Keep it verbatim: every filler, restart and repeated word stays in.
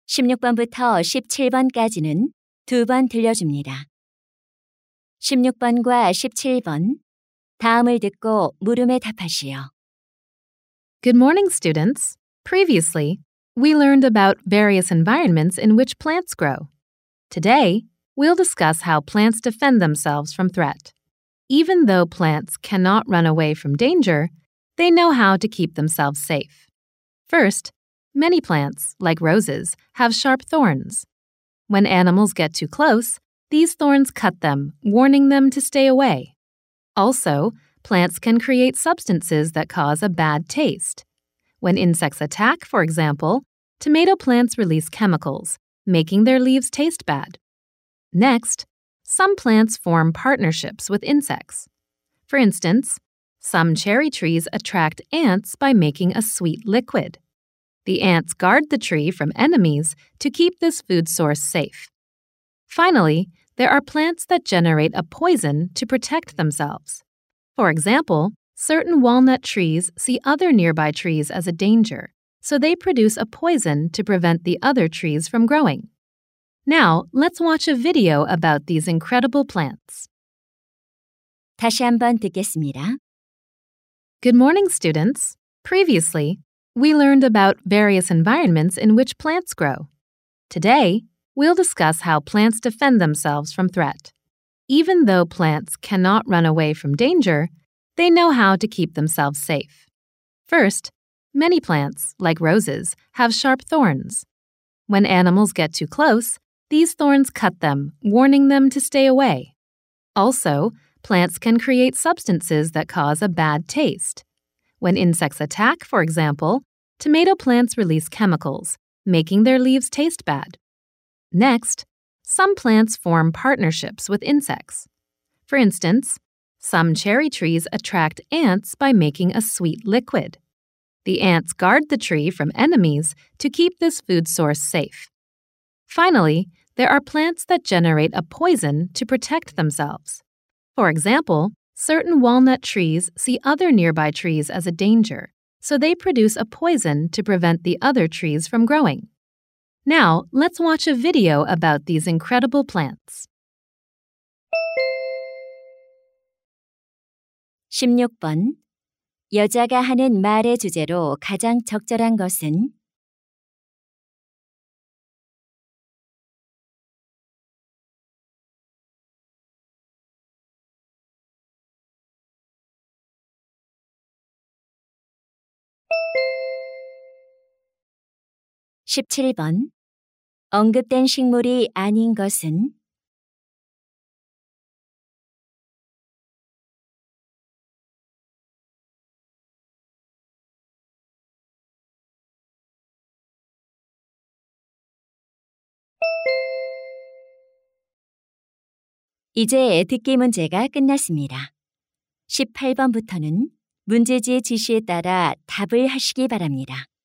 십육 번부터 십칠 번까지는 두 번 들려줍니다. 십육 번과 십칠 번, 다음을 듣고 물음에 답하시오. Good morning, students. Previously, we learned about various environments in which plants grow. Today, we'll discuss how plants defend themselves from threat. Even though plants cannot run away from danger, they know how to keep themselves safe. First, many plants, like roses, have sharp thorns. When animals get too close, these thorns cut them, warning them to stay away. Also, plants can create substances that cause a bad taste. When insects attack, for example, tomato plants release chemicals, making their leaves taste bad. Next, some plants form partnerships with insects. For instance, some cherry trees attract ants by making a sweet liquid. The ants guard the tree from enemies to keep this food source safe. Finally, there are plants that generate a poison to protect themselves. For example, certain walnut trees see other nearby trees as a danger, so they produce a poison to prevent the other trees from growing. Now, let's watch a video about these incredible plants. 다시 한번 듣겠습니다. Good morning, students. Previously, we learned about various environments in which plants grow. Today, we'll discuss how plants defend themselves from threat. Even though plants cannot run away from danger, they know how to keep themselves safe. First, many plants, like roses, have sharp thorns. When animals get too close, these thorns cut them, warning them to stay away. Also, plants can create substances that cause a bad taste. When insects attack, for example, tomato plants release chemicals, making their leaves taste bad. Next, some plants form partnerships with insects. For instance, some cherry trees attract ants by making a sweet liquid. The ants guard the tree from enemies to keep this food source safe. Finally, there are plants that generate a poison to protect themselves. For example, certain walnut trees see other nearby trees as a danger, so they produce a poison to prevent the other trees from growing. Now, let's watch a video about these incredible plants. 십육 번, 여자가 하는 말의 주제로 가장 적절한 것은? 십칠 번, 언급된 식물이 아닌 것은? 이제 듣기 문제가 끝났습니다. 십팔 번부터는 문제지의 지시에 따라 답을 하시기 바랍니다.